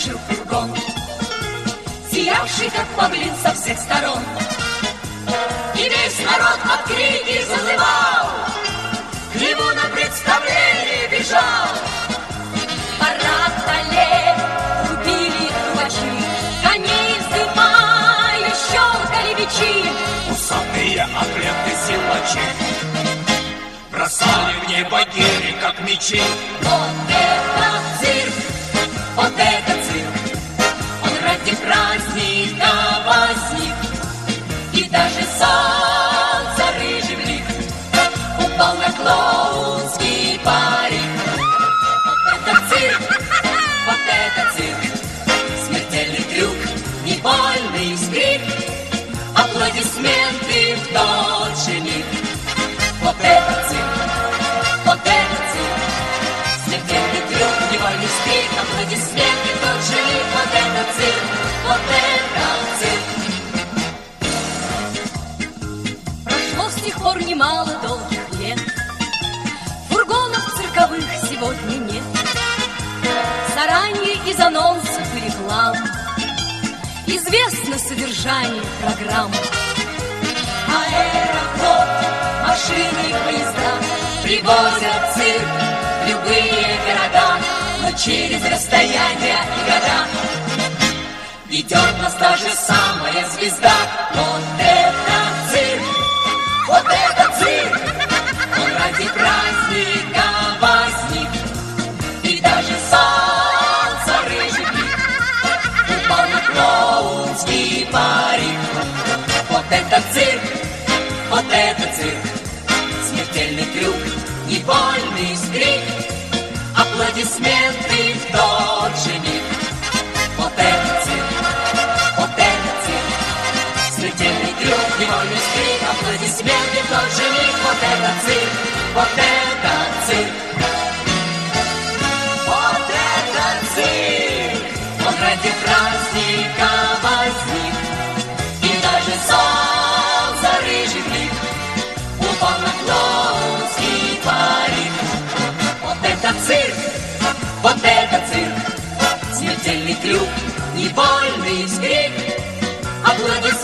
спешил фургон, сиявший, как павлин, со всех сторон. И весь народ под крики зазывал, к нему на представление бежал. Парад толе рубили трубачи, коней вздымая щелкали бичи. Усатые атлеты силачи бросали в небо гири, как мечи. Вот это цирк, вот это цирк, он ради праздника возник. И даже солнце рыжий блик упал на клоунский парик. Вот это цирк, вот это цирк, смертельный трюк, невольный скрик, аплодисменты в тот же миг. Вот это цирк, вот это цирк, смертельный трюк, невольный скрик, аплодисменты в тот же миг. Вот это цирк, вот это цирк. Прошло с тех пор немало долгих лет, фургонов цирковых сегодня нет. Заранее из анонсов и реклам известно содержание программ. Аэрофлот, машины и поезда привозят цирк в любые города, но через расстояние и года ведет нас та же самая звезда. Вот это цирк, вот это цирк, он ради праздника возник. И даже солнце рыжий блик упал на клоунский парик. Вот это цирк, вот это цирк, смертельный трюк, невольный скрик, аплодисменты в тот же миг. Вот это цирк, вот это цирк, смертельный трюк, невольный скрик, аплодисменты в тот же миг. Вот это цирк, вот это цирк, вот это цирк, он ради праздника возник. И даже солнце рыжий блик упал на клоунский парик. Вот это цирк, вот это цирк, смертельный трюк, невольный скрик, аплодисменты